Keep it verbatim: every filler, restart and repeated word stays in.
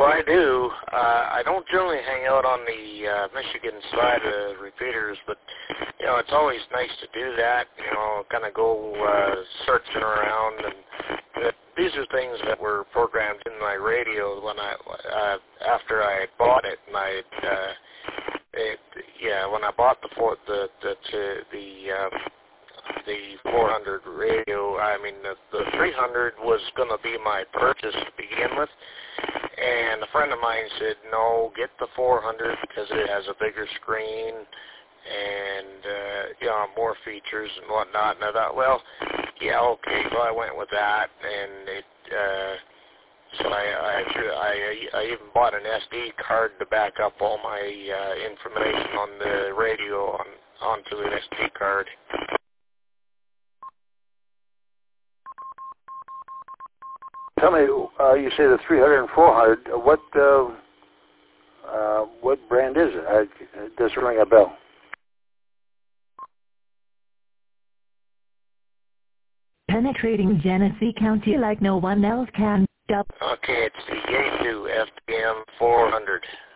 I do. Uh, I don't generally hang out on the uh, Michigan side of the repeaters, but, you know, it's always nice to do that, you know, kind of go uh, searching around. And uh, these are things that were programmed in my radio when I, uh, after I bought it, and I, uh, it, yeah, when I bought the, four, the, the, the, the um, the four hundred radio, I mean, the, the three hundred was going to be my purchase to begin with, and a friend of mine said, no, get the four hundred because it has a bigger screen and, uh, you know, more features and whatnot, and I thought, well, yeah, okay, so I went with that, and it, uh, so I, I, I, I even bought an S D card to back up all my uh, information on the radio on onto an S D card. Tell me, uh, you say the three hundred and four hundred. What uh, uh, what brand is it? I, it doesn't ring a bell. Penetrating Genesee County like no one else can. Okay, it's the Yaesu F D M four hundred.